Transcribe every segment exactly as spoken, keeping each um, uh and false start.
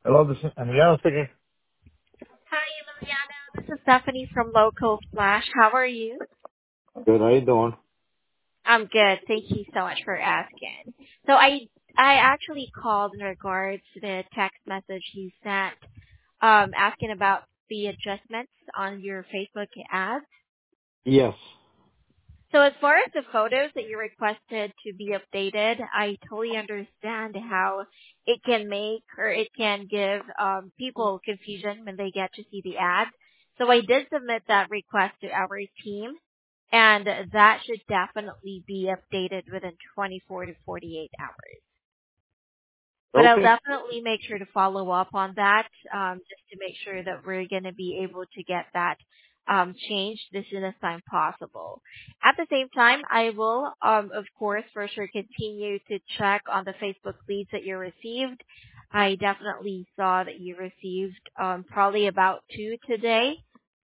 Hello, this is Emiliano speaking. Hi, Emiliano. This is Stephanie from Local Flash. How are you? Good, how you doing? I'm good. Thank you so much for asking. So I I actually called in regards to the text message you sent um, asking about the adjustments on your Facebook ads. Yes. So as far as the photos that you requested to be updated, I totally understand how it can make or it can give um, people confusion when they get to see the ad. So I did submit that request to our team, and that should definitely be updated within twenty-four to forty-eight hours. But I'll Okay. definitely make sure to follow up on that, um, just to make sure that we're going to be able to get that um, changed as soon as time possible. At the same time, I will, um, of course, for sure continue to check on the Facebook leads that you received. I definitely saw that you received um, probably about two today.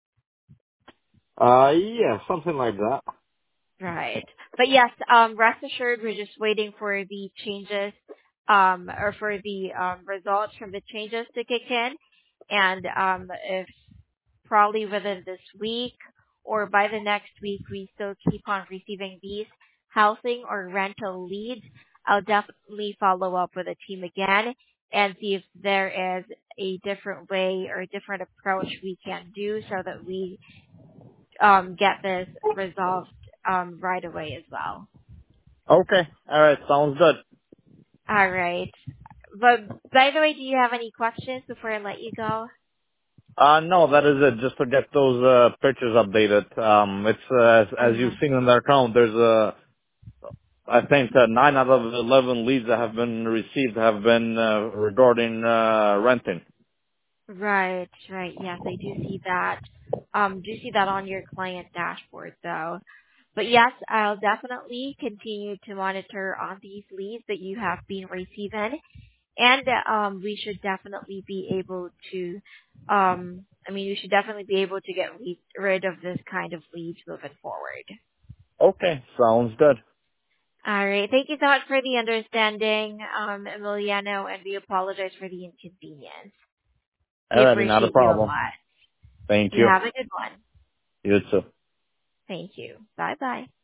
Uh, yeah, something like that. Right. But yes, um, rest assured, we're just waiting for the changes, um, or for the um, results from the changes to kick in. And um, if probably within this week or by the next week we still keep on receiving these housing or rental leads, I'll definitely follow up with the team again and see if there is a different way or a different approach we can do so that we um, get this resolved um, right away as well. Okay. Alright, sounds good. All right. But by the way, do you have any questions before I let you go? Uh, no, that is it, just to get those, uh, pictures updated. Um, it's, uh, as, as you've Uh-huh. seen in their account, there's, uh, I think, uh, nine out of eleven leads that have been received have been, uh, regarding, uh, renting. Right, right. Yes, I do see that. Um, do see that on your client dashboard though. But yes, I'll definitely continue to monitor on these leads that you have been receiving. And um, we should definitely be able to, um, I mean, we should definitely be able to get lead, rid of this kind of leads moving forward. Okay, sounds good. All right. Thank you so much for the understanding, um, Emiliano, and we apologize for the inconvenience. We Alrighty, not a appreciate you a problem. lot. Thank You you. have a good one. You too. Thank you. Bye bye.